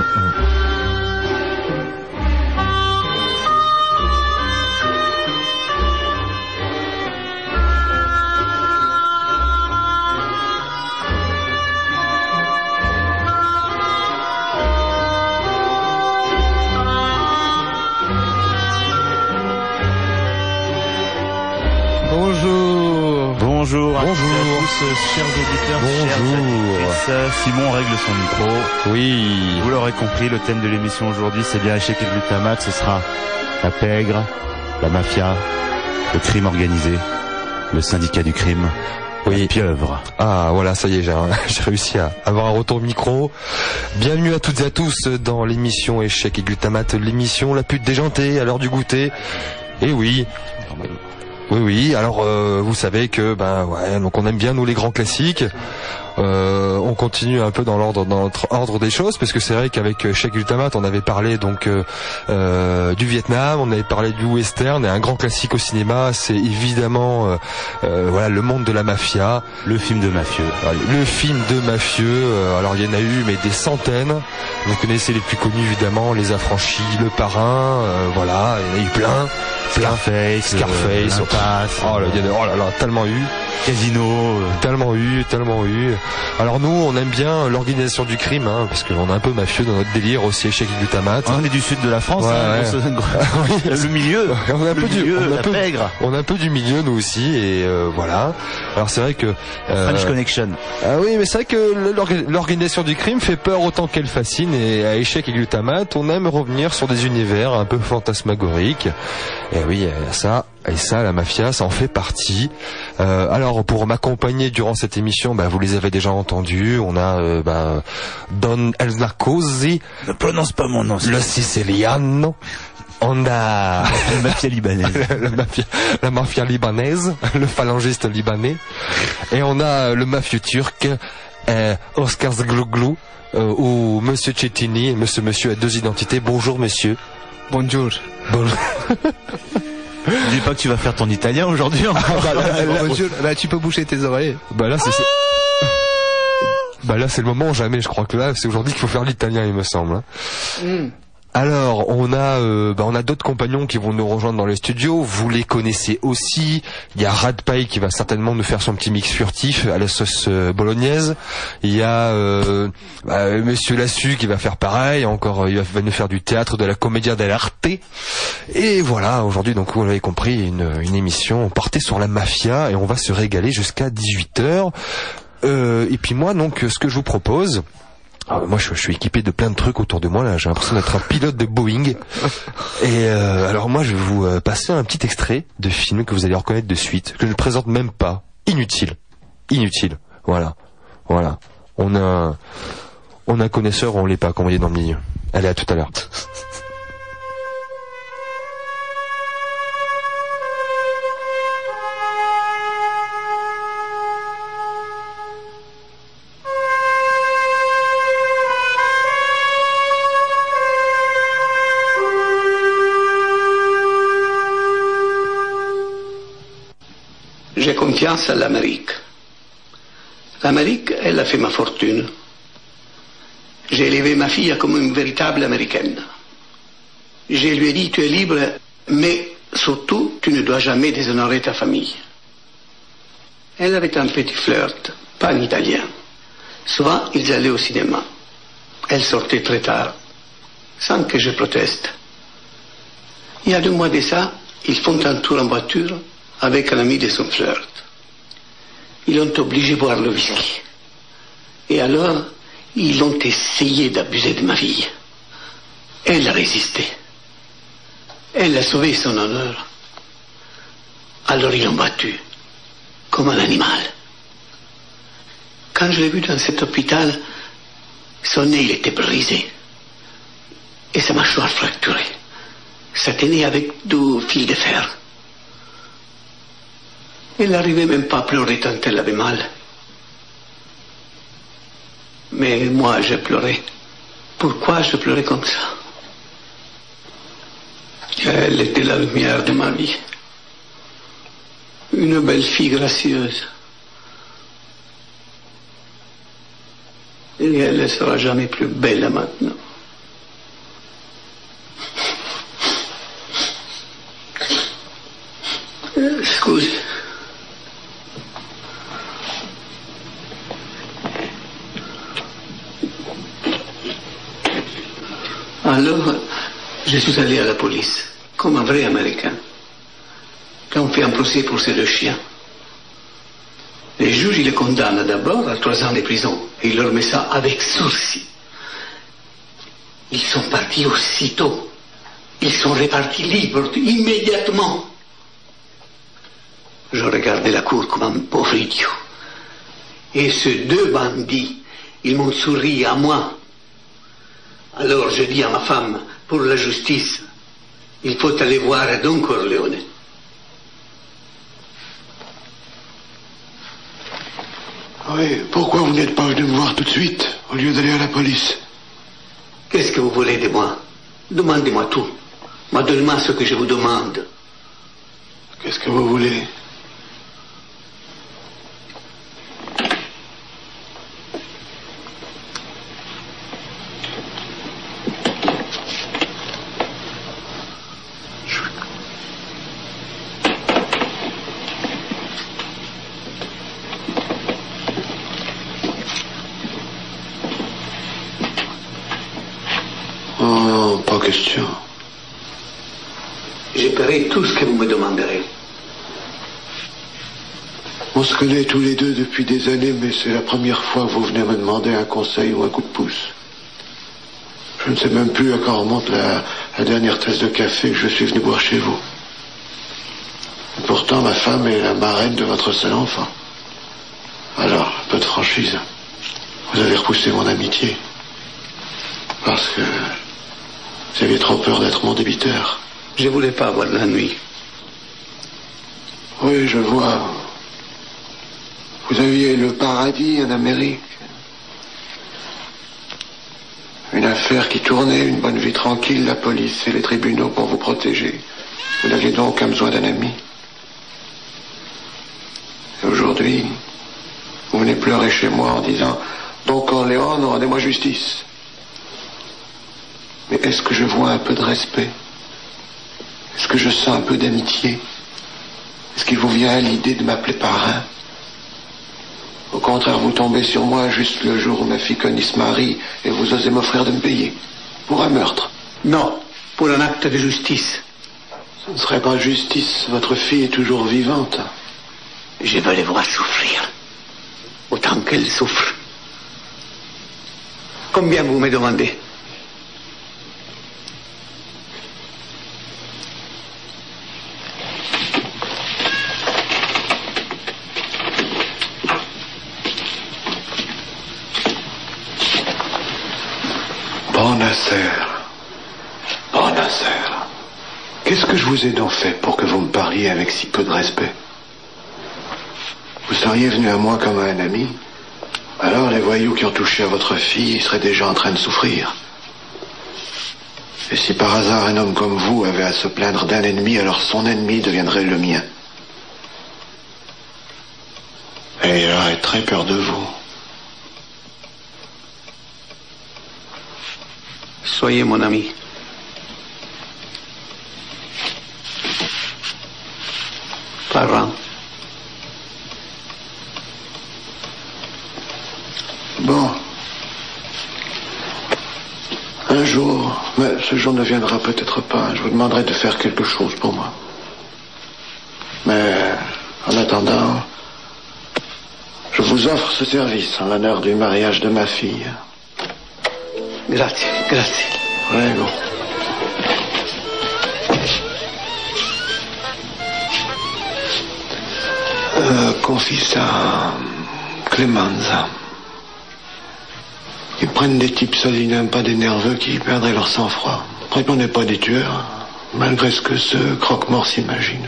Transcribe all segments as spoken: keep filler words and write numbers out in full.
Bonjour à tous, chers auditeurs, Bonjour. chers auditrices. Simon règle son micro. Oui. Vous l'aurez compris, le thème de l'émission aujourd'hui, c'est bien échec et glutamate. Ce sera la pègre, la mafia, le crime organisé, le syndicat du crime, oui. La pieuvre. Ah voilà, ça y est, j'ai, j'ai réussi à avoir un retour micro. Bienvenue à toutes et à tous dans l'émission Échec et glutamate, l'émission la plus déjantée à l'heure du goûter. Et oui. Oui, oui. Alors, euh, vous savez que, ben, ouais, donc on aime bien nous les grands classiques. Euh, on continue un peu dans l'ordre, dans notre ordre des choses, parce que c'est vrai qu'avec Échec et glutamate, on avait parlé donc euh, euh, du Vietnam, on avait parlé du western, et un grand classique au cinéma, c'est évidemment, euh, euh, voilà, le monde de la mafia, le film de mafieux. Le film de mafieux. Euh, alors, il y en a eu, mais des centaines. Vous connaissez les plus connus évidemment, Les Affranchis, Le Parrain, euh, voilà, il y en a eu plein. Scarface, Scarface, euh, Passe, oh là, il y a, oh là là, tellement eu. Casino, euh. tellement eu, tellement eu. Alors nous, on aime bien l'organisation du crime, hein, parce qu'on est un peu mafieux dans notre délire aussi, Échec et glutamate. On est du sud de la France, ouais, hein, ouais. Le milieu, on a un le peu milieu, du, on a la peu, pègre. On a un peu du milieu nous aussi, et euh, voilà. Alors c'est vrai que euh, French Connection. Ah oui, mais c'est vrai que l'organisation du crime fait peur autant qu'elle fascine, et à Échec et glutamate, on aime revenir sur des univers un peu fantasmagoriques. Et oui, ça. Et ça, la mafia, ça en fait partie. Euh, alors, pour m'accompagner durant cette émission, bah, vous les avez déjà entendus. On a euh, bah, Don El Narcosi. Ne prononce pas mon nom. Le Siciliano. On a la mafia libanaise. la, mafia, la mafia libanaise, le phalangiste libanais. Et on a le mafieux turc, euh, Oscar Zglouglou, euh, ou Monsieur Chetini. Monsieur, monsieur a deux identités. Bonjour, monsieur. Bonjour. Bonjour. Je dis pas que tu vas faire ton italien aujourd'hui. Ah, bah, là, là, là, là, tu peux boucher tes oreilles. Bah là, c'est, c'est... bah là, c'est le moment jamais. Je crois que là, c'est aujourd'hui qu'il faut faire l'italien, il me semble. Hein. Mm. Alors, on a, euh, bah, on a d'autres compagnons qui vont nous rejoindre dans les studios. Vous les connaissez aussi. Il y a Radpay qui va certainement nous faire son petit mix furtif à la sauce euh, bolognaise. Il y a euh, bah, Monsieur Lassu qui va faire pareil. Encore, il va, va nous faire du théâtre, de la commedia dell'arte. Et voilà, aujourd'hui, donc vous l'avez compris, une, une émission portée sur la mafia, et on va se régaler jusqu'à dix-huit heures. Euh, et puis moi, donc, ce que je vous propose. Ah, moi, je, je suis équipé de plein de trucs autour de moi, là. J'ai l'impression d'être un pilote de Boeing. Et euh, alors, moi, je vais vous euh, passer un petit extrait de film que vous allez reconnaître de suite, que je ne présente même pas. Inutile. Inutile. Voilà. Voilà. On a, on a un connaisseur, on l'est pas, comme on dit dans le milieu. Allez, à tout à l'heure. J'ai confiance à l'Amérique. L'Amérique, elle a fait ma fortune. J'ai élevé ma fille comme une véritable américaine. Je lui ai dit, tu es libre, mais surtout, tu ne dois jamais déshonorer ta famille. Elle avait un petit flirt, pas un italien. Souvent, ils allaient au cinéma. Elle sortait très tard, sans que je proteste. Il y a deux mois de ça, ils font un tour en voiture avec un ami de son flirt. Ils l'ont obligé à boire le whisky. Et alors, ils ont essayé d'abuser de ma fille. Elle a résisté. Elle a sauvé son honneur. Alors ils l'ont battue, comme un animal. Quand je l'ai vu dans cet hôpital, son nez il était brisé. Et sa mâchoire fracturée. Ça tenait avec deux fils de fer. Elle n'arrivait même pas à pleurer tant elle avait mal. Mais moi, j'ai pleuré. Pourquoi je pleurais comme ça? Elle était la lumière de ma vie. Une belle fille gracieuse. Et elle ne sera jamais plus belle maintenant. Alors, je suis allé à la police, comme un vrai Américain. Quand on fait un procès pour ces deux chiens, les juges, ils les condamnent d'abord à trois ans de prison. Et ils leur mettent ça avec sursis. Ils sont partis aussitôt. Ils sont repartis libres, immédiatement. Je regardais la cour comme un pauvre idiot. Et ces deux bandits, ils m'ont souri à moi. Alors je dis à ma femme, pour la justice, il faut aller voir Don Corleone. Oui, pourquoi vous n'êtes pas venu me voir tout de suite, au lieu d'aller à la police? Qu'est-ce que vous voulez de moi? Demandez-moi tout. Mais donnez-moi ce que je vous demande. Qu'est-ce que vous voulez? Question. Je paierai tout ce que vous me demanderez. On se connaît tous les deux depuis des années, mais c'est la première fois que vous venez me demander un conseil ou un coup de pouce. Je ne sais même plus à quand remonte la, la dernière tasse de café que je suis venu boire chez vous. Et pourtant, ma femme est la marraine de votre seul enfant. Alors, un peu de franchise. Vous avez repoussé mon amitié. Parce que vous aviez trop peur d'être mon débiteur. Je voulais pas avoir la nuit. Oui, je vois. Vous aviez le paradis en Amérique. Une affaire qui tournait, une bonne vie tranquille, la police et les tribunaux pour vous protéger. Vous n'aviez donc qu'un besoin d'un ami. Et aujourd'hui, vous venez pleurer chez moi en disant « Don Corleone, rendez-moi justice ». Mais est-ce que je vois un peu de respect? Est-ce que je sens un peu d'amitié? Est-ce qu'il vous vient à l'idée de m'appeler parrain? Au contraire, vous tombez sur moi juste le jour où ma fille Connie se marie et vous osez m'offrir de me payer. Pour un meurtre. Non, pour un acte de justice. Ce ne serait pas justice, votre fille est toujours vivante. Je veux les voir souffrir. Autant qu'elle souffre. Combien vous me demandez? Nasser, oh Nasser, qu'est-ce que je vous ai donc fait pour que vous me parliez avec si peu de respect? Vous seriez venu à moi comme à un ami, alors les voyous qui ont touché à votre fille seraient déjà en train de souffrir. Et si par hasard un homme comme vous avait à se plaindre d'un ennemi, alors son ennemi deviendrait le mien. Et il aurait très peur de vous. Soyez mon ami. Parrain. Bon. Un jour, mais ce jour ne viendra peut-être pas, je vous demanderai de faire quelque chose pour moi. Mais en attendant, je vous offre ce service en l'honneur du mariage de ma fille. Grazie, grazie. Prego. Euh, confie ça à Clemenza. Ils prennent des types solinins, pas des nerveux qui perdraient leur sang-froid. On n'est pas des tueurs, malgré ce que ce croque-mort s'imagine.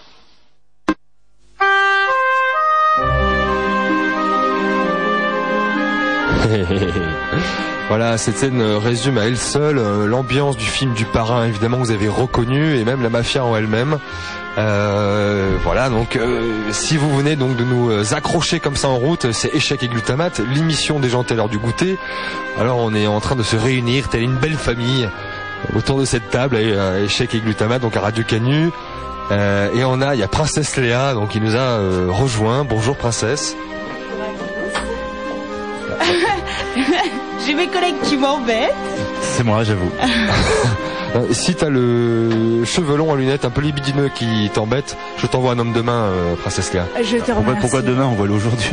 Voilà, cette scène résume à elle seule euh, l'ambiance du film du Parrain, évidemment, que vous avez reconnu, et même la mafia en elle-même. Euh, voilà, donc euh, si vous venez donc de nous accrocher comme ça en route, c'est Échec et Glutamate, l'émission des gens à l'heure du goûter. Alors on est en train de se réunir, telle une belle famille, autour de cette table, euh, Échec et Glutamate, donc à Radio Canu. Euh, et on a, il y a Princesse Léa, donc qui nous a euh, rejoint. Bonjour Princesse. J'ai mes collègues qui m'embêtent. C'est moi, j'avoue. Euh, si t'as le cheveu long à lunettes un peu libidineux qui t'embête, je t'envoie un homme de main, euh, Princesse Léa. Je te Pourquoi, remercie. pourquoi demain on va aller aujourd'hui?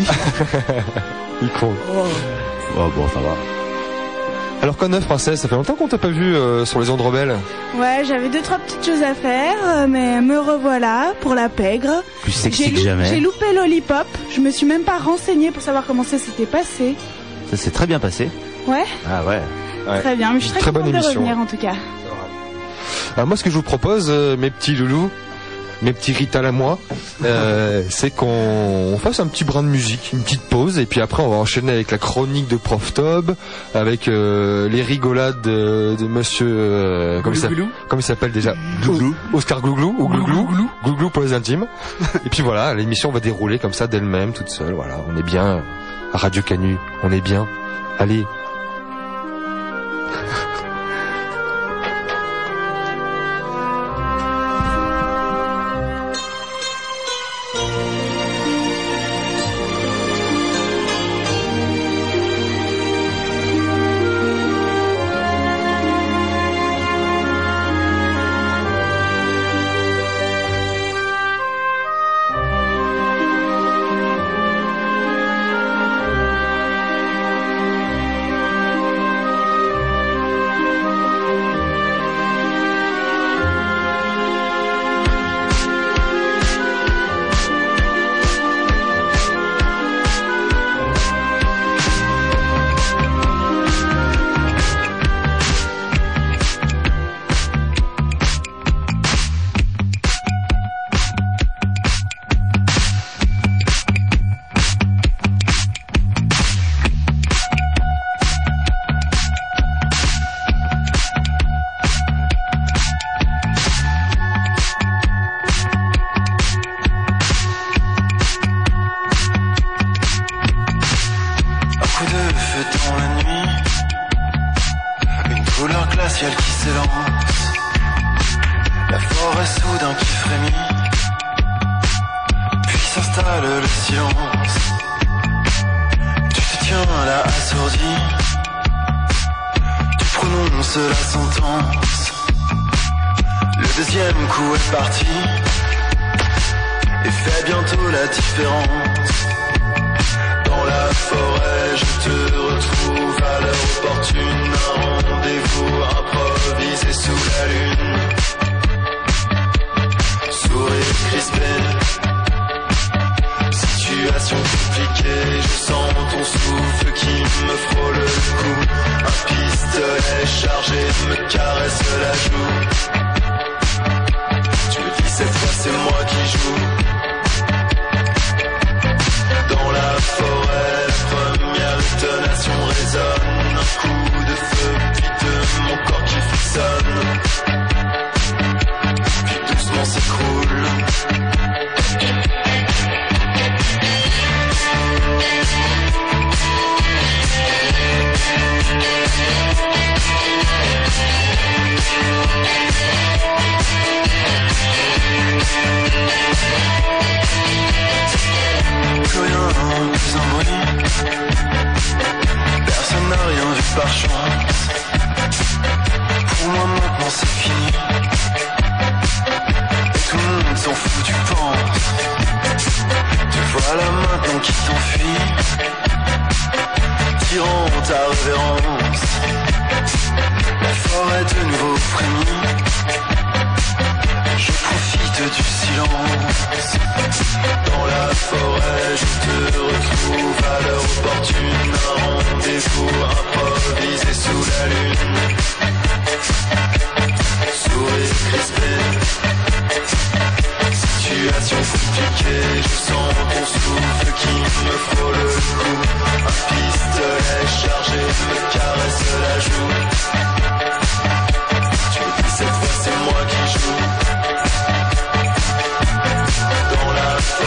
Il con. Oh. Oh bon, ça va. Alors quoi de neuf, Princesse? Ça fait longtemps qu'on t'a pas vu euh, sur les ondes rebelles. Ouais, j'avais deux trois petites choses à faire, euh, mais me revoilà pour la pègre. Plus sexy J'ai que lou- jamais. J'ai loupé Lollipop. Je me suis même pas renseignée pour savoir comment ça s'était passé. Ça s'est très bien passé. Ouais, Ah ouais. Ouais. très bien. Mais je suis très, Très bonne contente de émission. revenir en tout cas. Alors moi, ce que je vous propose, euh, mes petits loulous, mes petits Rital à moi, euh, c'est qu'on on fasse un petit brin de musique, une petite pause, et puis après on va enchaîner avec la chronique de Prof Tob, avec euh, les rigolades de, de Monsieur, euh, comment, il s'appelle, comment il s'appelle déjà, Glouglou. Oscar Glouglou ou Glouglou, Glouglou pour les intimes. Et puis voilà, l'émission va dérouler comme ça d'elle-même, toute seule. Voilà, on est bien à Radio Canu, on est bien. Allez.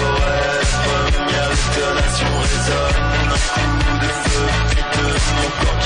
Mon corps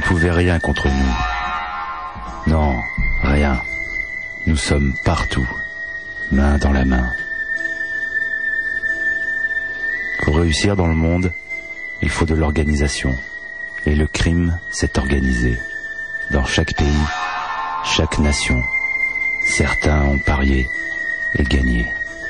pouvez rien contre nous. Non, rien. Nous sommes partout, main dans la main. Pour réussir dans le monde, il faut de l'organisation. Et le crime s'est organisé. Dans chaque pays, chaque nation, certains ont parié et gagné.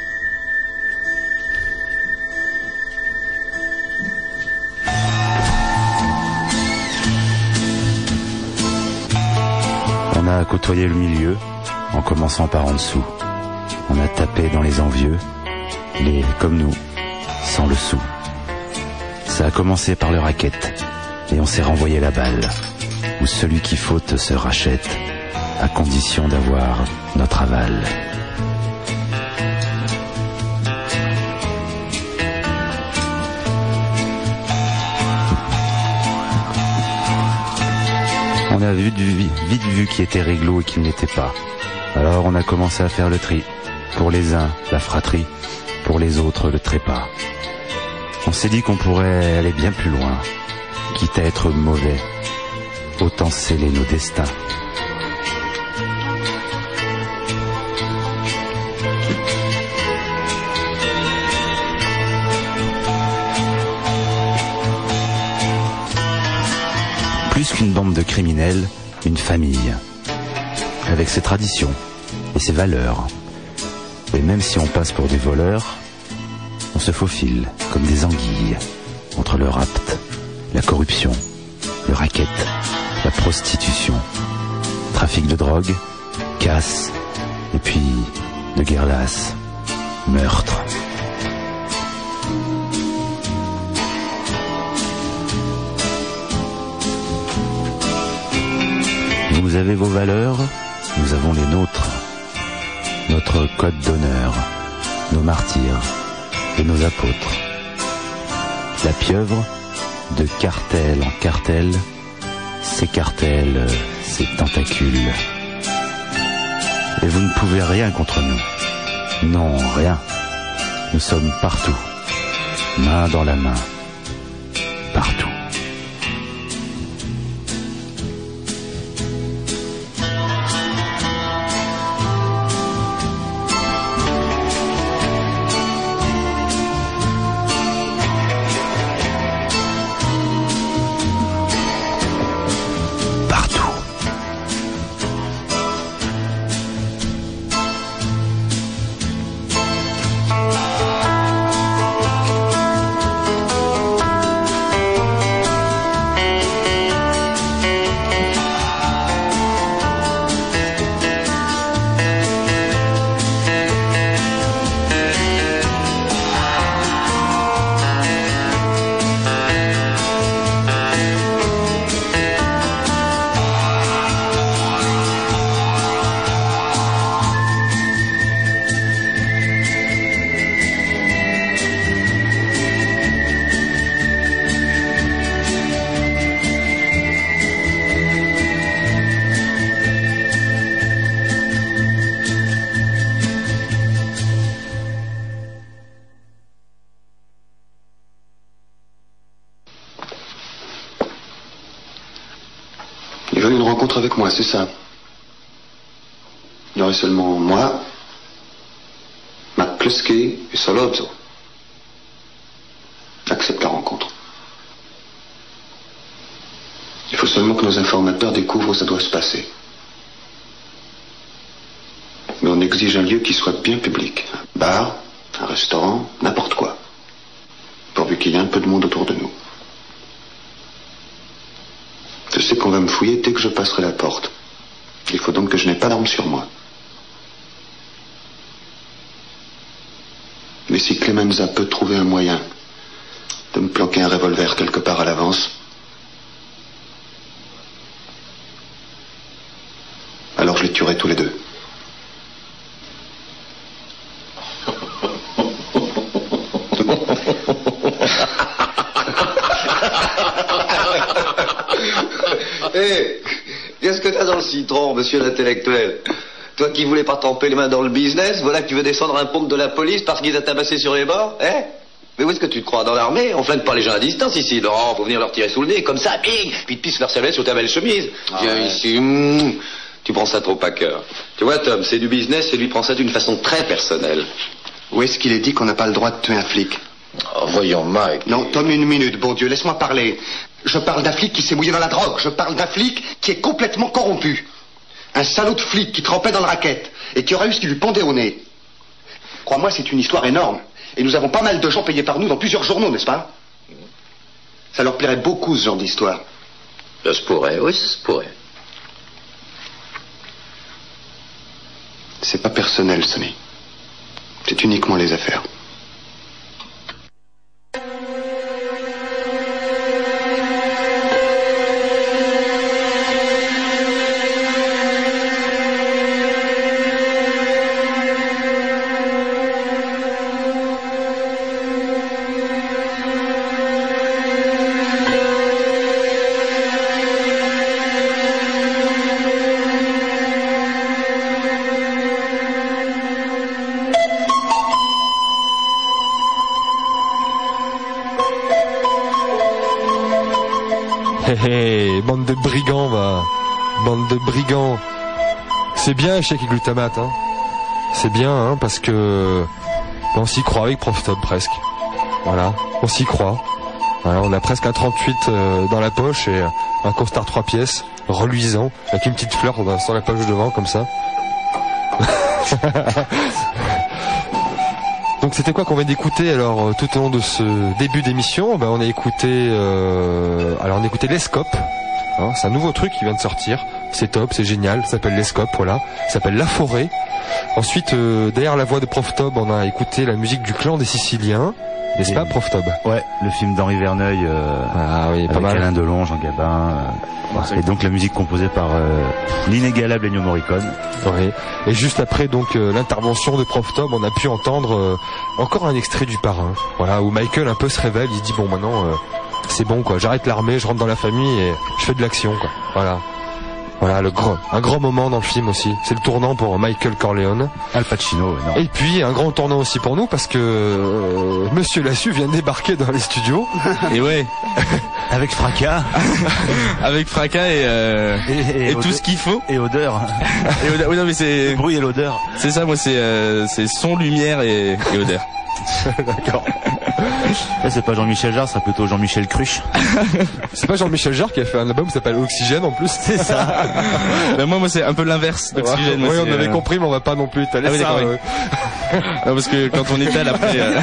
On a côtoyé le milieu, en commençant par en dessous. On a tapé dans les envieux, les comme nous, sans le sou. Ça a commencé par le racket, et on s'est renvoyé la balle, où celui qui faute se rachète, à condition d'avoir notre aval. On a vu du, vite vu qui était réglo et qui ne l'était pas. Alors on a commencé à faire le tri. Pour les uns, la fratrie. Pour les autres, le trépas. On s'est dit qu'on pourrait aller bien plus loin. Quitte à être mauvais, autant sceller nos destins. Plus qu'une bande de criminels, une famille, avec ses traditions et ses valeurs. Et même si on passe pour des voleurs, on se faufile comme des anguilles entre le rapt, la corruption, le racket, la prostitution, trafic de drogue, casse, et puis de guerre lasse, meurtre. Vous avez vos valeurs, nous avons les nôtres. Notre code d'honneur, nos martyrs et nos apôtres. La pieuvre, de cartel en cartel, s'écartèle ses tentacules. Et vous ne pouvez rien contre nous. Non, rien. Nous sommes partout, main dans la main, partout. Il veut une rencontre avec moi, c'est ça. Il y aurait seulement moi, McCluskey et Solozzo. Accepte la rencontre. Il faut seulement que nos informateurs découvrent où ça doit se passer. Mais on exige un lieu qui soit bien public. Un bar, un restaurant, n'importe quoi. Pourvu qu'il y ait un peu de monde autour de nous. Je sais qu'on va me fouiller dès que je passerai la porte. Il faut donc que je n'ai pas d'armes sur moi. Mais si Clemenza peut trouver un moyen de me planquer un revolver quelque part à l'avance, alors je les tuerai tous les deux. Hé, hey, qu'est-ce que t'as dans le citron, monsieur l'intellectuel? Toi qui voulais pas tremper les mains dans le business, voilà que tu veux descendre un pompe de la police parce qu'il t'a tabassé sur les bords, hein? Mais où est-ce que tu te crois? Dans l'armée? On flingue pas les gens à distance ici. Non, faut venir leur tirer sous le nez, comme ça, bing, puis te pisse leur cervelle sur ta belle chemise. Ah, Viens ouais. ici, mmh, tu prends ça trop à cœur. Tu vois, Tom, c'est du business et lui prend ça d'une façon très personnelle. Où est-ce qu'il est dit qu'on n'a pas le droit de tuer un flic? Oh, voyons, Mike. Non, Tom, une minute, bon Dieu, laisse-moi parler. Je parle d'un flic qui s'est mouillé dans la drogue. Je parle d'un flic qui est complètement corrompu. Un salaud de flic qui trempait dans le racket et qui aurait eu ce qui lui pendait au nez. Crois-moi, c'est une histoire énorme. Et nous avons pas mal de gens payés par nous dans plusieurs journaux, n'est-ce pas? Ça leur plairait beaucoup, ce genre d'histoire. Ça se pourrait, oui, ça se pourrait. C'est pas personnel, Sonny. C'est uniquement les affaires. Hé hé, bande de brigands, va. Bande de brigands. C'est bien, Échec et Glutamate, hein. C'est bien, hein, parce que on s'y croit avec Prof-Top, presque. Voilà, on s'y croit. Voilà, on a presque un trente-huit euh, dans la poche et un costard trois pièces, reluisant, avec une petite fleur sur la page de devant, comme ça. Donc c'était quoi qu'on vient d'écouter alors tout au long de ce début d'émission? Ben on a écouté euh, alors on a écouté l'Escope, hein, c'est un nouveau truc qui vient de sortir, c'est top, c'est génial, ça s'appelle l'Escope, voilà, ça s'appelle La Forêt. Ensuite euh, derrière la voix de Prof Tob, on a écouté la musique du Clan des Siciliens, n'est-ce pas Prof Tob? Ouais, le film d'Henri Verneuil euh, ah, oui, pas avec mal. Alain Delon, Jean Gabin euh, et donc la musique composée par euh, l'inégalable Ennio Morricone. Oui. Et juste après donc euh, l'intervention de Prof Tob, on a pu entendre euh, encore un extrait du Parrain, voilà, où Michael un peu se révèle, il se dit bon maintenant euh, c'est bon quoi, j'arrête l'armée, je rentre dans la famille et je fais de l'action quoi. Voilà. Voilà, le grand, un grand moment dans le film aussi. C'est le tournant pour Michael Corleone. Al Pacino, ouais, non. Et puis, un grand tournant aussi pour nous parce que euh, Monsieur Lassus vient de débarquer dans les studios. Et ouais. Avec fracas. Avec fracas et, euh, et, et, et tout ce qu'il faut. Et odeur. Et odeur. Oui, non, mais c'est... Le bruit et l'odeur. C'est ça, moi, c'est, euh, c'est son, lumière et, et odeur. D'accord. Là, c'est pas Jean-Michel Jarre, c'est plutôt Jean-Michel Cruche. C'est pas Jean-Michel Jarre qui a fait un album qui s'appelle Oxygène en plus. C'est ça. Ben moi, moi, c'est un peu l'inverse d'Oxygène. Ouais, moi, on avait euh... compris, mais on va pas non plus étaler ah, oui, ça. Euh... non, parce que quand on étale après, euh...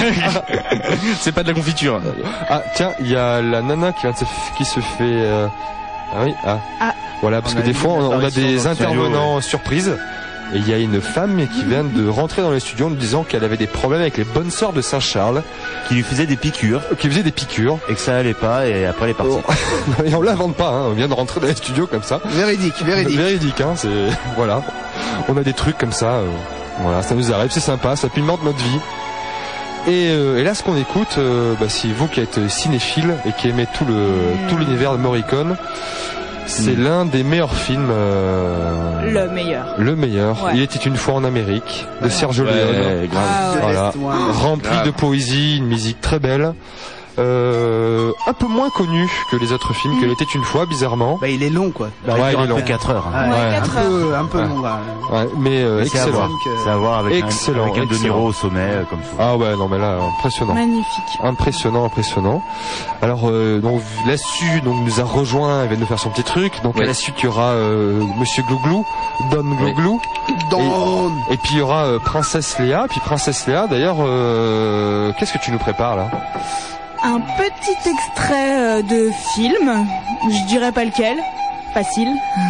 c'est pas de la confiture. Ah, tiens, il y a la nana qui, vient de se... qui se fait. Euh... Ah oui, ah. ah. Voilà, parce on que des fois, on, on a des intervenants ouais. surprises. Et il y a une femme qui vient de rentrer dans les studios en nous disant qu'elle avait des problèmes avec les bonnes sœurs de Saint-Charles. Qui lui faisaient des piqûres. Qui faisaient des piqûres. Et que ça allait pas, et après elle est partie. Oh. Et on l'invente pas, hein. On vient de rentrer dans les studios comme ça. Véridique, véridique. Véridique, hein, c'est, voilà. On a des trucs comme ça, euh... voilà, ça nous arrive, c'est sympa, ça pimente notre vie. Et, euh, et là, ce qu'on écoute, euh, bah, si vous qui êtes cinéphile et qui aimez tout le, mmh. tout l'univers de Morricone, c'est mmh. l'un des meilleurs films. Euh, le meilleur. Le meilleur. Ouais. Il était une fois en Amérique, de Sergio ouais, Leone. Grave. Ah, ouais. Voilà. Rempli grave. de poésie, une musique très belle. Euh, un peu moins connu que les autres films, mmh. que l'était une fois, bizarrement. Bah, il est long, quoi. Bah, ouais, il est long. quatre heures. Hein. Ouais, ouais, quatre un heures. peu, un peu ouais. long, là. Ouais, mais, euh, mais excellent. C'est à voir, c'est à voir avec, excellent, un, avec un De Niro au sommet, euh, comme ça. Ah ouais, non, mais là, impressionnant. Magnifique. Impressionnant, impressionnant. Alors, euh, donc, là-dessus, donc, nous a rejoint, il vient de nous faire son petit truc. Donc, ouais. à la suite, il y aura, euh, Monsieur Glouglou, Don Glouglou. Oui. Don. Et, et puis, il y aura, euh, Princesse Léa. Puis, Princesse Léa, d'ailleurs, euh, qu'est-ce que tu nous prépares, là? Un petit extrait de film, je dirais pas lequel, facile.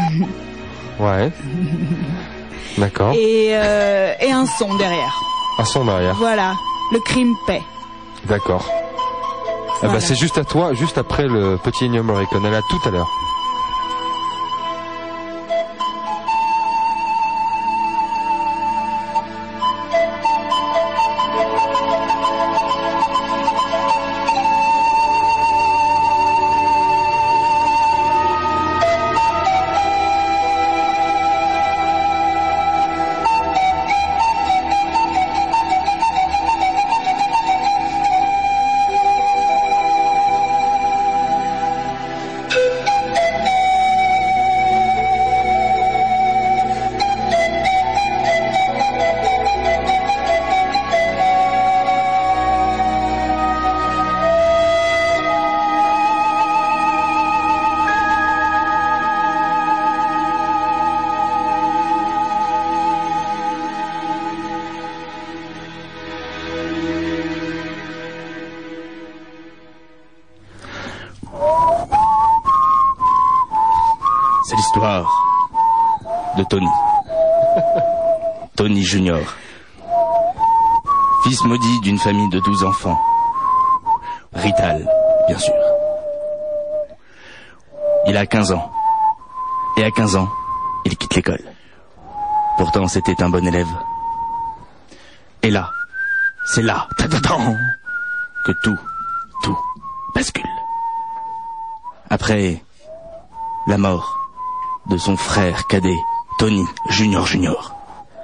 Ouais. D'accord. Et, euh, et un son derrière. Un son derrière. Voilà, le crime paix. D'accord. Voilà. Ah bah c'est juste à toi, juste après le petit Ennio Morricone. À tout à l'heure. L'histoire de Tony. Tony Junior. Fils maudit d'une famille de douze enfants. Rital, bien sûr. Il a quinze ans. Et à quinze ans, il quitte l'école. Pourtant, c'était un bon élève. Et là, c'est là, ta-ta-tan, que tout, tout bascule. Après la mort de son frère cadet, Tony Junior Junior.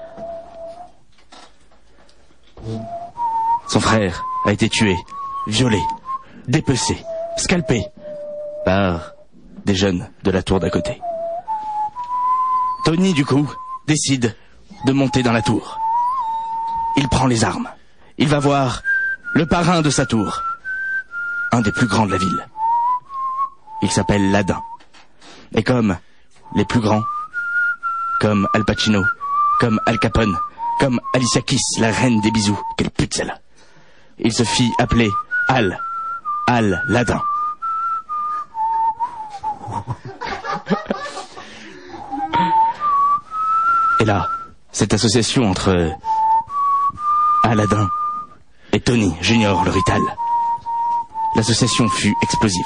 Son frère a été tué, violé, dépecé, scalpé par des jeunes de la tour d'à côté. Tony, du coup, décide de monter dans la tour. Il prend les armes. Il va voir le parrain de sa tour, un des plus grands de la ville. Il s'appelle Ladin. Et comme les plus grands, comme Al Pacino, comme Al Capone, comme Alicia Keys, la reine des bisous, quelle pute celle-là, il se fit appeler Al, Al Ladin. Et là, cette association entre Aladdin et Tony Junior le Rital, l'association fut explosive.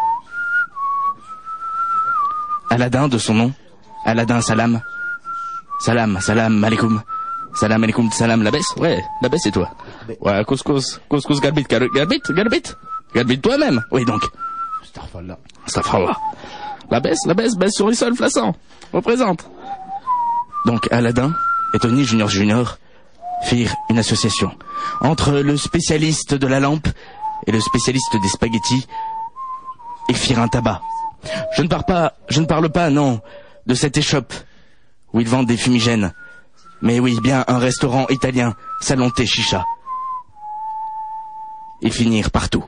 Aladdin, de son nom, Aladdin Salam, Salam, Salam Alaikum, Salam Alaikum, Salam la baisse, ouais, la baisse c'est toi. Ouais, couscous, couscous garbit, garbit, garbit, garbit toi-même, oui donc. Astaghfirullah. Astaghfirullah. La baisse, la baisse, baisse sur les sols flassants, représente. Donc Aladdin et Tony Junior Junior firent une association entre le spécialiste de la lampe et le spécialiste des spaghettis. Ils firent un tabac. Je ne parle pas, je ne parle pas, non, de cette échoppe où ils vendent des fumigènes. Mais oui, bien un restaurant italien, salon thé chicha. Ils finirent partout.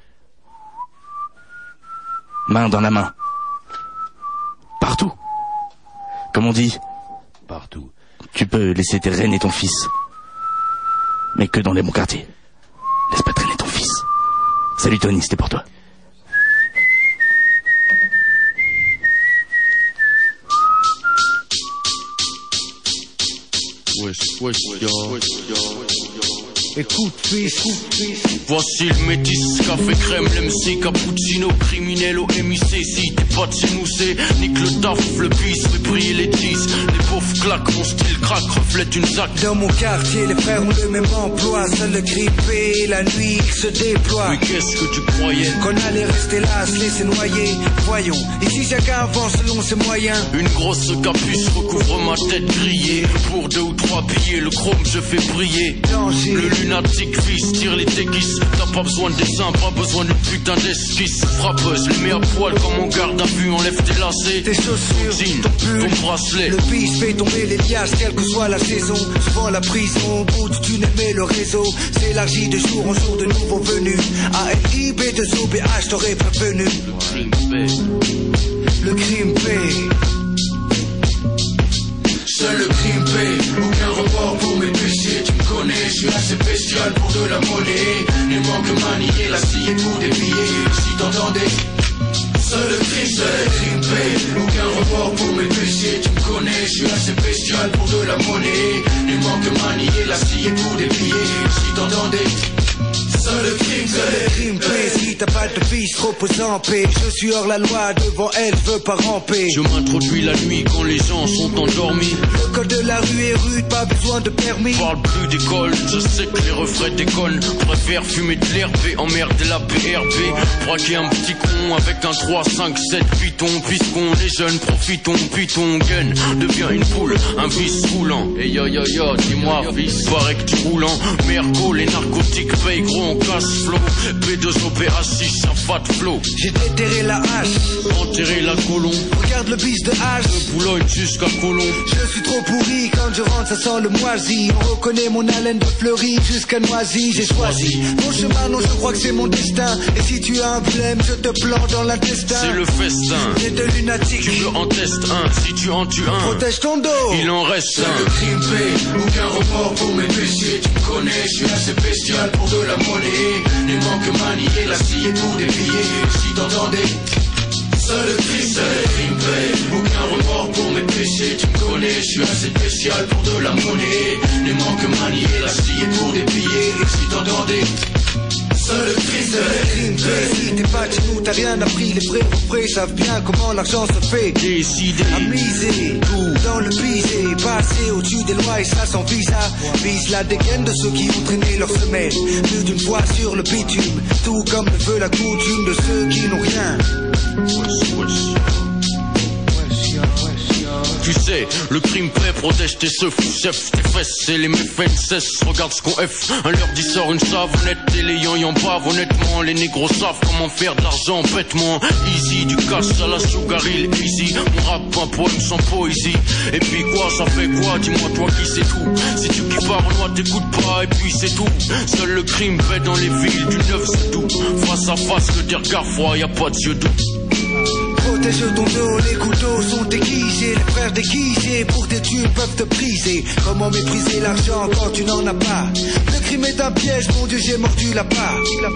Main dans la main. Partout. Comme on dit, partout. Tu peux laisser traîner ton fils, mais que dans les bons quartiers. Laisse pas traîner ton fils. Salut Tony, c'était pour toi. Wesh, wesh, yo. Écoute, fils, voici le métis, café crème, l'M C, cappuccino, criminel au M I C. Si t'es pas de chez nous, c'est nique le taf, le bis, fait briller les dix. Les pauvres claquent, mon style craque, reflète une zac. Dans mon quartier, les frères ont le même emploi. Seul le grippé, la nuit qui se déploie. Mais qu'est-ce que tu croyais? Qu'on allait rester là, se laisser noyer. Voyons, ici chacun avance selon ses moyens. Une grosse capuche recouvre ma tête grillée. Pour deux ou trois billets, le chrome je fais briller. Danger. Le lunatique fils, tire les téquisses. T'as pas besoin de dessin, pas besoin d'une putain d'esquisse. Frappeuse, les mets à poil comme on garde à vue. Enlève tes lacets, tes chaussures, jean, ton pull, ton bracelet. Le bis fait tomber les liasses, quelle que soit la saison. Souvent la prison, au bout du tunnel, mais le réseau s'élargit de jour en jour de nouveaux venus. A L I B deux O B H, t'aurais prévenu. Le crime paye. Le crime paye. Seul le crime paye, aucun report pour mes péchés. Tu me connais, je suis assez spécial pour de la monnaie. Les manques manier, la scie pour des billets. Si t'entendais, seul le crime, seul le crime paye, aucun report pour mes péchés. Tu me connais, je suis assez spécial pour de la monnaie. Les manques manier, la scie pour des billets. Si t'entendais, seul le crime, seul le crime paye. Si t'as pas de fils, repose en paix. Je suis hors la loi, devant elle, je veux pas ramper. Je m'introduis la nuit quand les gens sont endormis. Le code de la rue est rude, pas besoin de permis. Parle plus d'école, je sais que les refrains déconnent. Préfère fumer de l'herbe et emmerder la P R B. Braquer un petit con avec un trois, cinq, sept python. Puisqu'on est jeunes, profitons, python, gun. Devient une poule, un vice roulant. Et yo yo yo, dis-moi fils, paraît que tu roulant. Merco, les narcotiques payent gros en cash flow. B deux O P H six, un fat flow. J'ai déterré la hache, enterré la colombe. Regarde le bis de hache, de Boulogne jusqu'à Colombe. Je suis trop pourri, quand je rentre ça sent le moisi. On reconnaît mon haleine de fleurie jusqu'à Noisy. J'ai choisi mon chemin, non je crois que c'est mon destin. Et si tu as un problème, je te plante dans l'intestin. C'est le festin, j'ai de lunatique. Tu veux en tester un, si tu en tues un, protège ton dos, il en reste un. Le crime paye, aucun report pour mes péchés. Tu me connais, je suis assez spécial pour de la monnaie. Les manques manier, la scie pour des billets. Si t'entendais, Seul crime, seul crime paie. Aucun remords pour mes péchés. Tu me connais, je suis assez spécial pour de la monnaie. Ne manque manier la scie pour des billets. Si t'entendais. Seul crime, seul crime paie. Si t'es pas chez nous, t'as rien appris. Les vrais refrains savent bien comment l'argent se fait. Décider à miser dans le visé, passer au-dessus des lois et ça sans visa. Vise la dégaine de ceux qui ont traîné leur semelle plus d'une fois sur le bitume. Tout comme le veut la coutume de ceux qui n'ont rien. Tu sais, le crime paie, protège tes seufs, chef, tes fesses et les méfaits cessent. Regarde ce qu'on F, un leur dit sort une savonnette et les yon yon bavent. Honnêtement, les négros savent comment faire de l'argent bêtement. Easy, du cash à la sugar hill, easy. On rappe un poème sans poésie. Et puis quoi, ça fait quoi? Dis-moi toi qui sais tout. Si tu kiffes pas Renoir, t'écoutes pas et puis c'est tout. Seul le crime paie dans les villes du neuf c'est tout. Face à face, que des regards froids, y a pas de yeux doux. Protège ton dos, les couteaux sont aiguisés. Les frères déguisés pour des tues peuvent te briser. Comment mépriser l'argent quand tu n'en as pas? Le crime est un piège, mon Dieu, j'ai mordu la part.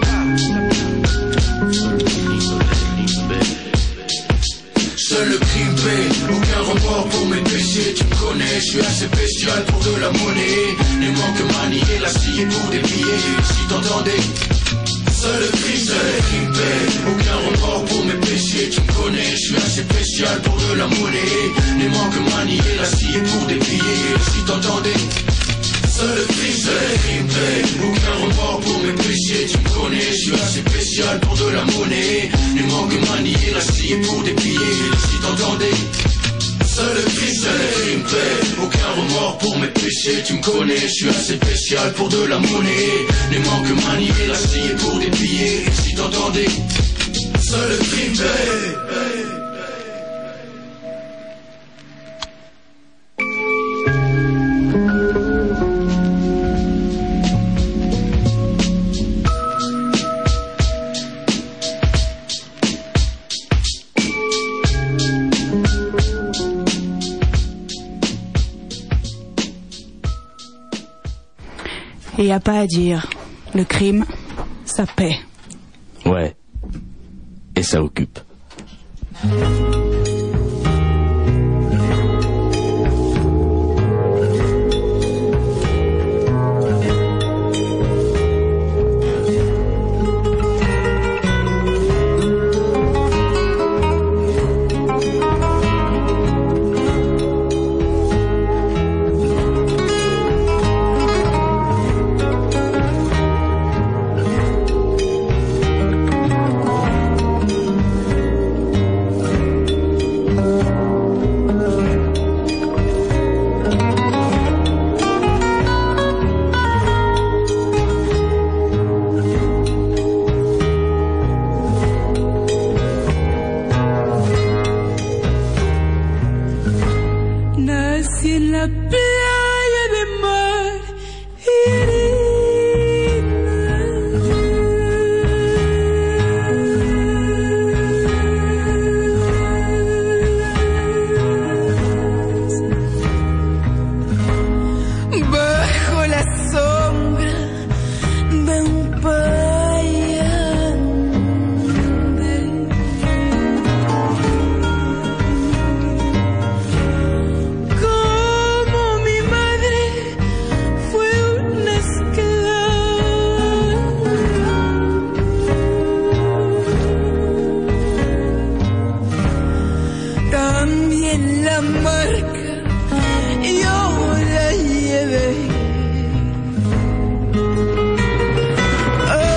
Seul le crime paie, aucun remords pour mes péchés. Tu me connais, je suis assez bestial pour de la monnaie. Ne manque manier la scie pour des billets. Si t'entendais. Seul le crime, seul le crime paie. Aucun remords pour mes péchés. Tu me connais, je suis assez spécial pour de la monnaie. Ne manque manier la scie pour des billets. Si t'entendais. Seul le crime, seul le crime paie. Aucun remords pour mes péchés. Tu me connais, je suis assez spécial pour de la monnaie. Ne manque manier la scie pour des billets. Si t'entendais. Seul le crime, seul le crime paie. Aucun remords pour mes péchés. Tu me connais, je suis assez spécial pour de la monnaie. Ne manque manier la scie pour des billets. Si t'entendais. Seul le crime paie. Et y a pas à dire, le crime, ça paie. Ouais. Et ça occupe. Oh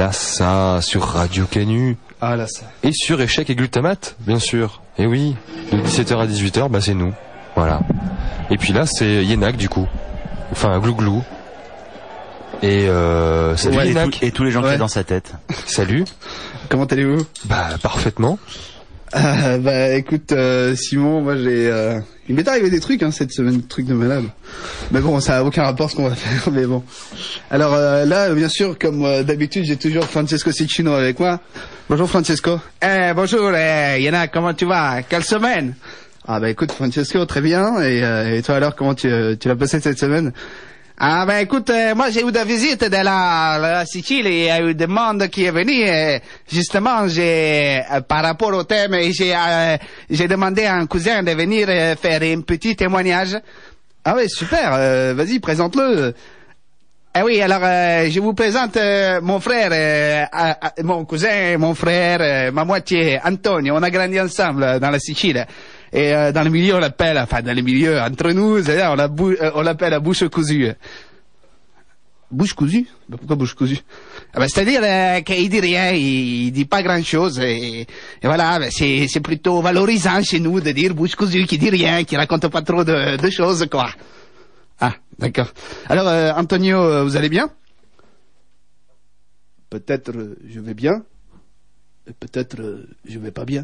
Lassa sur Radio Canu. Ah, Lassa. Et sur Échec et Glutamate, bien sûr. Et oui, de dix-sept heures à dix-huit heures, bah c'est nous. Voilà. Et puis là, c'est Yenak du coup. Enfin, Glouglou. Et euh, salut ouais, Yenak. Et, tout, et tous les gens ouais. qui sont dans sa tête. Salut. Comment allez-vous? Bah parfaitement. Euh, bah écoute euh, Simon, moi j'ai euh, il m'est arrivé des trucs hein, cette semaine, des trucs de malade. Mais bon, ça a aucun rapport ce qu'on va faire, mais bon. Alors euh, là, bien sûr, comme euh, d'habitude, j'ai toujours Francesco Cicchino avec moi. Bonjour Francesco. Eh bonjour eh, Yana, comment tu vas? Quelle semaine? Ah bah écoute Francesco, très bien. Et, euh, et toi alors, comment tu, tu l'as passé cette semaine? Ah ben écoute, euh, moi j'ai eu des visites de la, la Sicile, il y a eu des monde qui est venu et justement j'ai, euh, par rapport au thème, j'ai, euh, j'ai demandé à un cousin de venir euh, faire un petit témoignage. Ah ouais, super, euh, vas-y, présente-le. Eh oui, alors euh, je vous présente euh, mon frère, euh, euh, mon cousin, mon frère, euh, ma moitié, Antonio, on a grandi ensemble dans la Sicile. Et euh, dans le milieu, on l'appelle, enfin dans le milieu, entre nous, c'est-à-dire, on, la bou- euh, on l'appelle la bouche cousue. Bouche cousue? Pourquoi bouche cousue? Ah ben, c'est-à-dire euh, qu'il dit rien, il, il dit pas grand-chose, et, et voilà, ben, c'est, c'est plutôt valorisant chez nous de dire bouche cousue, qui dit rien, qui raconte pas trop de, de choses, quoi. Ah, d'accord. Alors, euh, Antonio, euh, vous allez bien? Peut-être euh, je vais bien, et peut-être euh, je vais pas bien.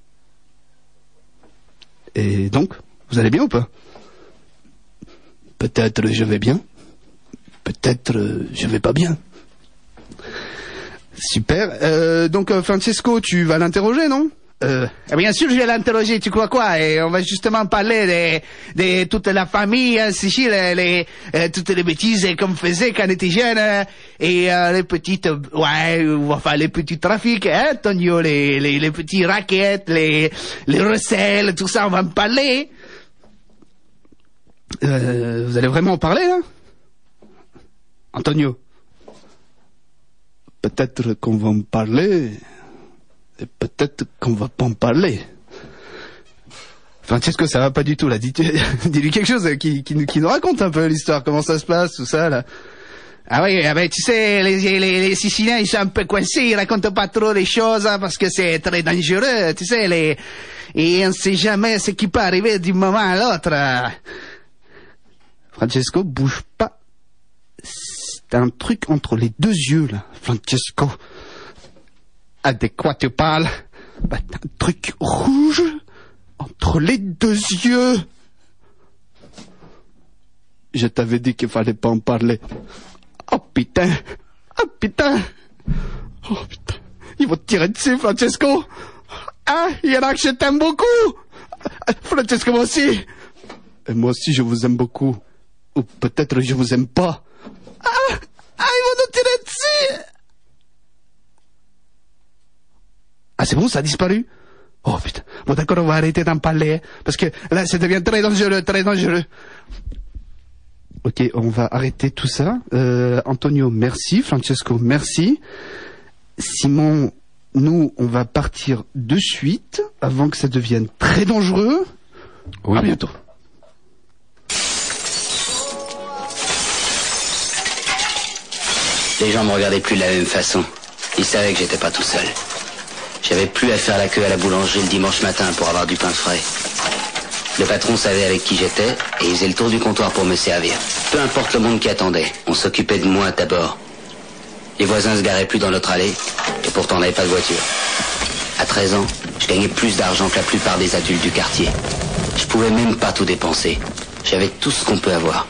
Et donc, vous allez bien ou pas? Peut-être je vais bien, peut-être euh, je vais pas bien. Super. Euh, donc euh, Francesco, tu vas l'interroger, non? Euh, bien sûr, je vais l'interroger, tu crois quoi? Et on va justement parler de, de toute la famille en Sicile, les, euh, toutes les bêtises qu'on faisait quand on était jeune, euh, et euh, les petites, ouais, enfin les petits trafics, hein, Antonio, les, les, les petits rackets, les, les recels, tout ça, on va en parler. Euh, vous allez vraiment en parler, là? Antonio? Peut-être qu'on va en parler... Et peut-être qu'on va pas en parler. Francesco, ça va pas du tout, là. Dis, dis-lui quelque chose qui, qui, qui nous raconte un peu l'histoire, comment ça se passe, tout ça, là. Ah oui, ah ben, tu sais, les, les, les Siciliens, ils sont un peu coincés, ils racontent pas trop les choses, hein, parce que c'est très dangereux, tu sais, les, et on sait jamais ce qui peut arriver d'un moment à l'autre. Francesco, bouge pas. C'est un truc entre les deux yeux, là, Francesco. Ah, de quoi tu parles? Bah, t'as un truc rouge entre les deux yeux. Je t'avais dit qu'il fallait pas en parler. Oh putain. Oh putain. Oh putain. Ils vont te tirer dessus, Francesco. Ah, il y en a que je t'aime beaucoup. Francesco, moi aussi. Et moi aussi, je vous aime beaucoup. Ou peut-être je vous aime pas. Ah, ah ils vont nous tirer dessus. Ah, c'est bon, ça a disparu? Oh, putain. Bon, d'accord, on va arrêter d'en parler, hein, parce que là, ça devient très dangereux, très dangereux. Ok, on va arrêter tout ça. Euh, Antonio, merci. Francesco, merci. Simon, nous, on va partir de suite, avant que ça devienne très dangereux. Oui. À bientôt. Les gens me regardaient plus de la même façon. Ils savaient que j'étais pas tout seul. J'avais plus à faire la queue à la boulangerie le dimanche matin pour avoir du pain frais. Le patron savait avec qui j'étais et il faisait le tour du comptoir pour me servir. Peu importe le monde qui attendait, on s'occupait de moi d'abord. Les voisins se garaient plus dans notre allée et pourtant on n'avait pas de voiture. À treize ans, je gagnais plus d'argent que la plupart des adultes du quartier. Je pouvais même pas tout dépenser. J'avais tout ce qu'on peut avoir.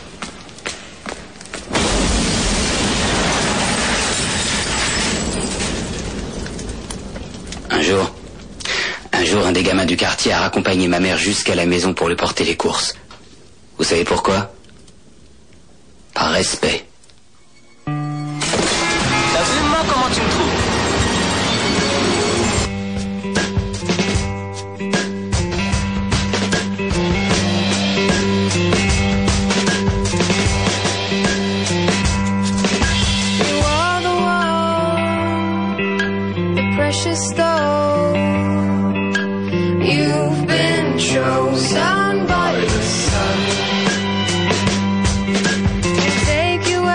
Un jour, un jour, un des gamins du quartier a raccompagné ma mère jusqu'à la maison pour lui porter les courses. Vous savez pourquoi? Par respect. T'as vu, moi, comment tu me trouves? You are the one, the precious stone. You've been chosen by the sun to take you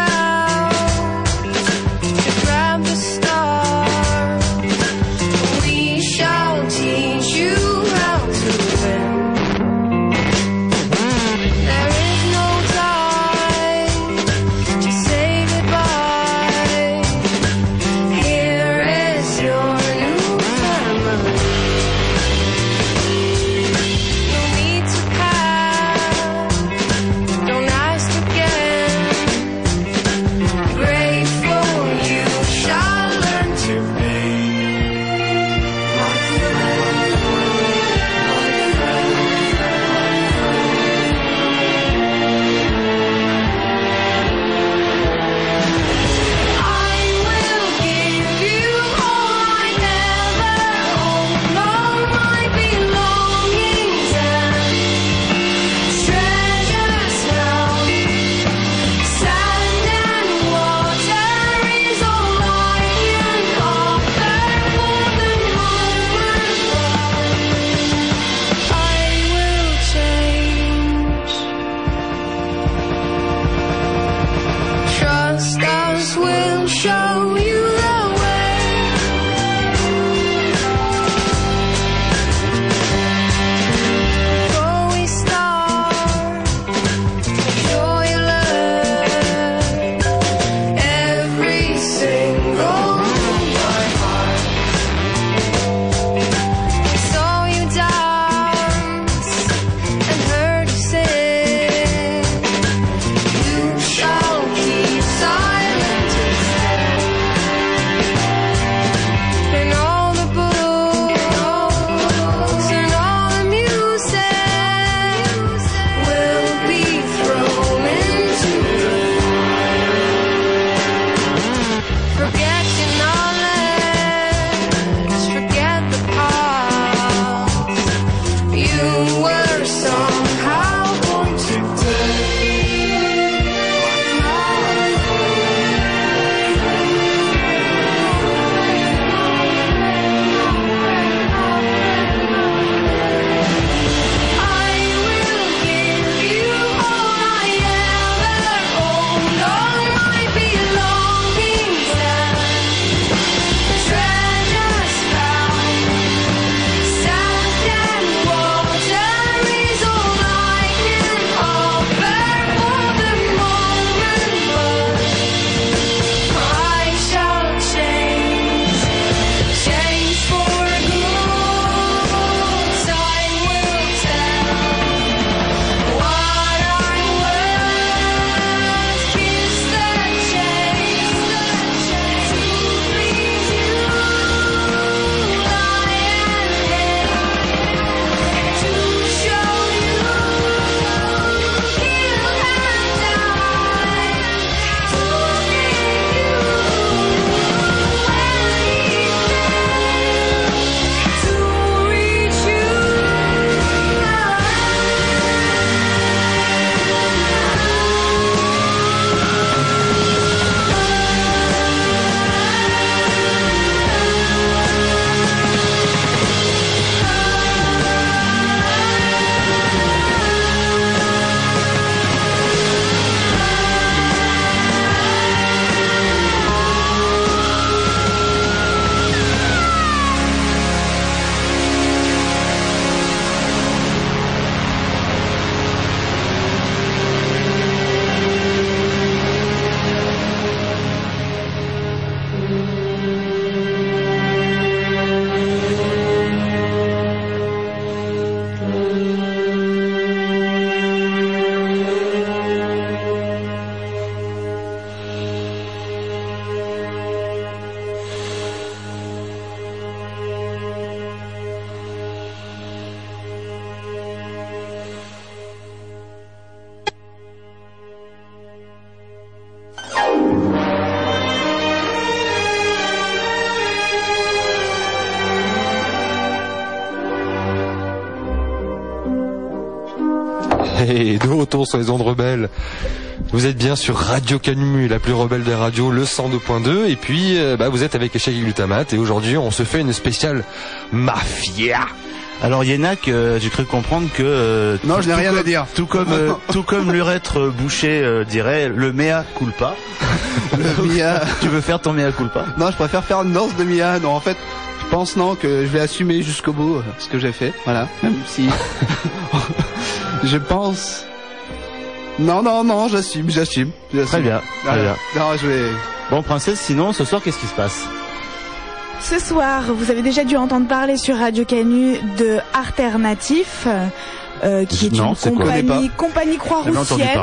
Et de retour sur les ondes rebelles. Vous êtes bien sur Radio Canu, la plus rebelle des radios, le cent deux point deux. Et puis, euh, bah, vous êtes avec Échec et Glutamate. Et aujourd'hui, on se fait une spéciale Mafia. Alors Yénac, euh, j'ai cru comprendre que... Euh, non, je n'ai rien comme, à dire. Tout comme, euh, tout comme l'urètre bouché euh, dirait, le mea culpa. Le mea... Tu veux faire ton mea culpa? Non, je préfère faire une danse de mea. Non, en fait, je pense non que je vais assumer jusqu'au bout ce que j'ai fait. Voilà, même si... je pense... Non, non, non, j'assume, j'assume. j'assume. Très bien, très voilà. bien. Non, je vais... Bon, princesse, sinon, ce soir, qu'est-ce qui se passe? Ce soir, vous avez déjà dû entendre parler sur Radio Canu de Alternatif, euh, qui est non, une compagnie, compagnie Croix-Roussienne.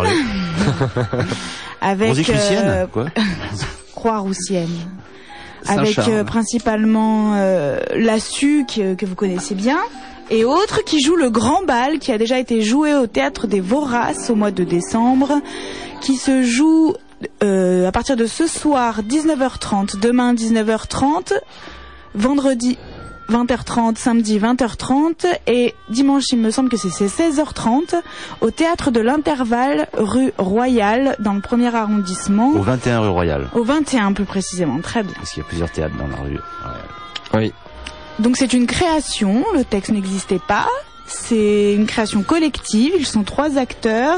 avec euh, quoi Croix-Roussienne. Avec euh, principalement euh, la S U que, que vous connaissez bien. Et autres qui jouent le Grand Bal, qui a déjà été joué au Théâtre des Voraces au mois de décembre, qui se joue euh, à partir de ce soir dix-neuf heures trente, demain dix-neuf heures trente, vendredi vingt heures trente, samedi vingt heures trente et dimanche il me semble que c'est seize heures trente au Théâtre de l'Intervalle rue Royale dans le premier arrondissement. Au vingt et un rue Royale. Au vingt et un plus précisément, très bien. Parce qu'il y a plusieurs théâtres dans la rue Royale. Oui. Donc c'est une création, le texte n'existait pas, c'est une création collective, ils sont trois acteurs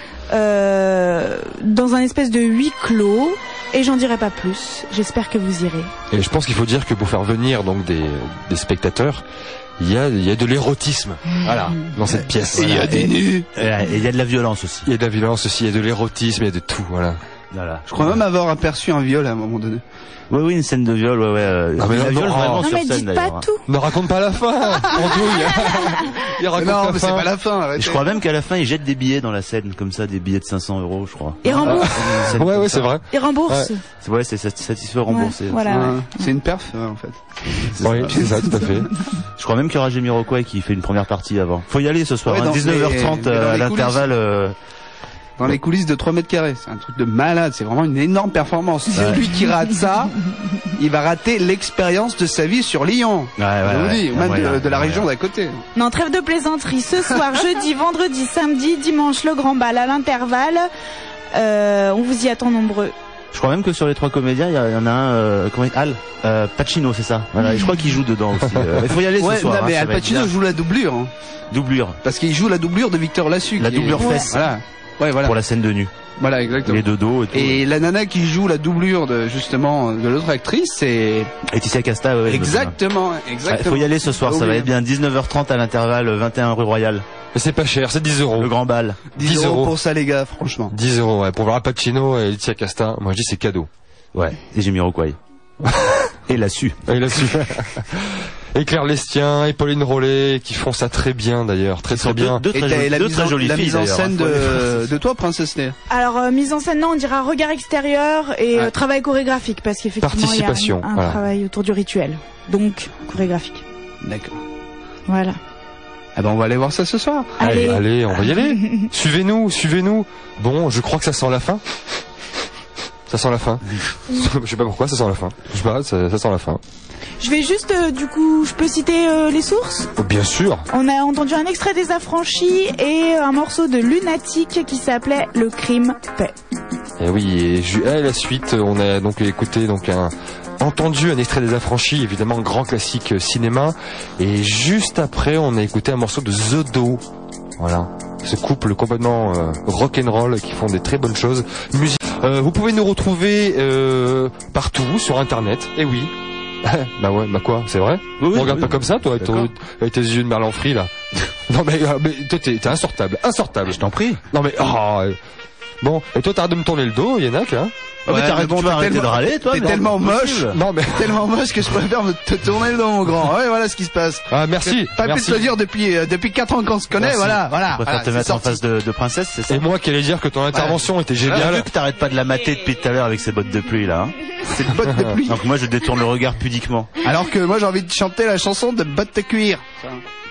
euh, dans un espèce de huis clos et j'en dirai pas plus, j'espère que vous irez. Et je pense qu'il faut dire que pour faire venir donc des, des spectateurs, il y a, il y a de l'érotisme, voilà, dans cette pièce. Et il y a des nus. Et il y a de la violence aussi. Il y a de la violence aussi, il y a de l'érotisme, il y a de tout, voilà. Voilà. Je crois même avoir aperçu un viol à un moment donné. Oui, oui, une scène de viol, ouais, ouais. Euh, ah, mais la viol non, vraiment non, sur mais scène dites d'ailleurs. pas tout. Ne raconte pas la fin, Andouille. Il raconte non, la mais fin. c'est pas la fin. Arrêtez. Je crois même qu'à la fin, ils jettent des billets dans la scène, comme ça, des billets de cinq cents euros, je crois. Et rembourse. Ah, ouais, ouais, c'est vrai. Et rembourse. Ouais, ouais c'est satisfait remboursé. Ouais, voilà, Ouais, ouais. C'est une perf, en fait. Oui, c'est ça, tout à fait. Je crois même qu'il y aura Jamiroquai qui fait une première partie avant. Faut y aller ce soir, Ouais, hein, dans dix-neuf heures trente les- euh, à dans les l'intervalle. Euh... Dans les coulisses de trois mètres carrés. C'est un truc de malade. C'est vraiment une énorme performance. Si c'est Ouais. lui qui rate ça, il va rater l'expérience de sa vie sur Lyon. Ouais, ouais, Je vous ouais. dis, ou même Ouais, de, ouais, de la ouais. région d'à côté. Non, trêve de plaisanterie. Ce soir, jeudi, vendredi, samedi, dimanche, le Grand Bal à l'intervalle. Euh, on vous y attend nombreux. Je crois même que sur les trois comédiens, il y, y en a un, euh, comment il Al euh, Pacino, c'est ça. Voilà, et je crois qu'il joue dedans aussi. Euh, il faut y aller Ouais, ce soir. non, mais hein, ça Al va être Pacino bien. joue la doublure. Hein. Doublure. Parce qu'il joue la doublure de Victor Lassus. La qui est- doublure Ouais. fesse. Voilà. Ouais, voilà. Pour la scène de nu. Voilà, exactement. Les deux dos et tout. Et la nana qui joue la doublure de, justement, de l'autre actrice, c'est... Laetitia Casta, ouais. Exactement, Il exactement. faut y aller ce soir, ça va être bien. dix-neuf heures trente à l'intervalle, vingt et un rue Royale. Mais c'est pas cher, c'est dix euros. Le Grand Bal. dix euros pour ça, les gars, franchement. dix euros, ouais. Pour voir Al Pacino et Laetitia Casta, moi je dis c'est cadeau. Ouais. Et Jamiroquai. Et la su. Et il a su. Et Claire Lestien, et Pauline Rollet, qui font ça très bien d'ailleurs, très très bien. Deux, deux Et très, t'as jolies, la deux mise très en, jolies la filles mise en d'ailleurs, scène hein, faut de, aller- de toi, Princesse Léa. Alors, euh, mise en scène, non, on dira regard extérieur et euh, travail chorégraphique, parce qu'effectivement, il y a Participation, un, un voilà. travail autour du rituel. Donc, chorégraphique. D'accord. Voilà. Ah ben, on va aller voir ça ce soir. Allez. Allez, on va y aller. Suivez-nous, suivez-nous. Bon, je crois que ça sent la fin. Ça sent la fin. Je sais pas pourquoi, ça sent la fin. Je sais pas, ça, ça sent la fin. Je vais juste, euh, du coup, je peux citer euh, les sources. Oh, bien sûr. On a entendu un extrait des Affranchis et un morceau de Lunatique qui s'appelait Le crime paix. Et oui, et ju- à la suite, on a donc écouté donc un entendu un extrait des Affranchis, évidemment grand classique euh, cinéma. Et juste après, on a écouté un morceau de The Do. Voilà, ce couple complètement euh, rock'n'roll qui font des très bonnes choses. Musique. Euh, vous pouvez nous retrouver euh, partout sur Internet. Et oui. Bah ouais, bah quoi, c'est vrai? Oui, oui, On regarde oui. pas comme ça, toi, avec, ton- avec tes yeux de merlan frit là. Non mais, euh, mais toi t'es t'es insortable, insortable. Je t'en prie. Non mais, oh, euh, bon, et toi t'arrêtes de me tourner le dos, Yannick, hein? Ah, mais Ouais, t'arrêtes, mais bon, tu vas t'es arrêter tellement- de râler, toi. T'es mais tellement c'est moche. possible. Non mais, Tellement moche que je préfère me te tourner le dos, mon grand. Ouais, voilà ce qui se passe. ah merci, Pas pu merci. te le dire depuis, euh, depuis quatre ans qu'on se connaît, Merci. voilà, voilà. Tu préfères voilà, te c'est mettre en sorti. face de, de princesse, c'est ça? Et moi qui allais dire que ton intervention était J'ai géniale. vu que t'arrêtes pas de la mater depuis tout à l'heure avec ses bottes de pluie, là. Hein. C'est une botte de pluie. Donc moi, je détourne le regard pudiquement. Alors que moi j'ai envie de chanter la chanson de botte de cuir.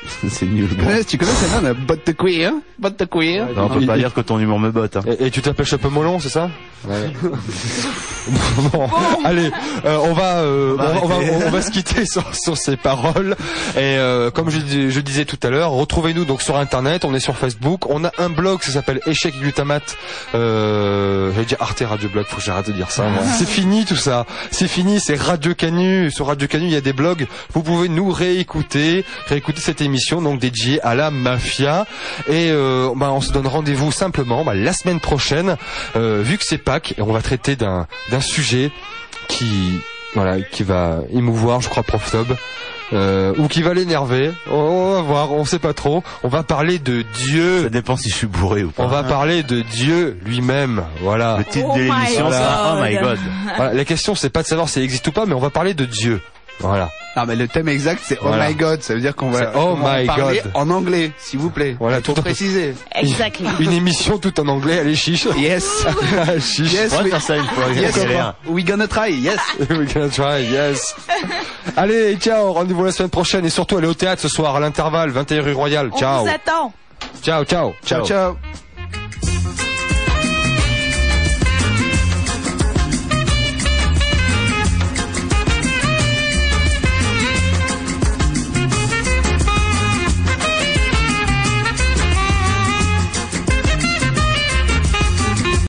C'est nul. Tu connais, tu connais ce nom, botte de cuir, hein? Botte de cuir. Non, on peut pas dire que ton humour me botte. Hein. Et, et tu t'appelles Chapeau Molon, c'est ça? Ouais. Bon, allez, euh, on va, euh, on, va, on, va, on va se quitter sur, sur ces paroles. Et euh, comme je, je disais tout à l'heure, retrouvez-nous donc sur Internet. On est sur Facebook. On a un blog, ça s'appelle Échec et Glutamate. Euh, J'allais dire Arte Radio Blog. Faut que j'arrête de dire ça. Moi. C'est fini tout ça. C'est fini. C'est Radio Canu. Sur Radio Canu, il y a des blogs. Vous pouvez nous réécouter, réécouter cette émission donc dédiée à la mafia. Et euh, bah, on se donne rendez-vous simplement bah, la semaine prochaine, euh, vu que c'est Pâques, et on va traiter d'un d'un sujet qui voilà qui va émouvoir, je crois, Prof Tob, euh, ou qui va l'énerver. On va voir, on sait pas trop. On va parler de Dieu. Ça dépend si je suis bourré ou pas. On va parler de Dieu lui-même. Voilà. Le titre de l'émission, c'est Oh my God. Voilà. La question, c'est pas de savoir s'il existe ou pas, mais on va parler de Dieu. Voilà. Non, mais le thème exact, c'est Voilà. Oh my God. Ça veut dire qu'on va, Oh on va my parler God. en anglais, s'il vous plaît. Voilà, Faut tout préciser. Exactly. Une émission toute en anglais, allez chiche. Yes. Chiche. Yes, On va we- faire ça une fois. Yes, galère. we gonna try. Yes. We gonna try, yes. Allez, ciao, rendez-vous la semaine prochaine et surtout allez au théâtre ce soir à l'intervalle, vingt et un rue Royale. On Ciao. vous attend. Ciao, ciao. Ciao, ciao.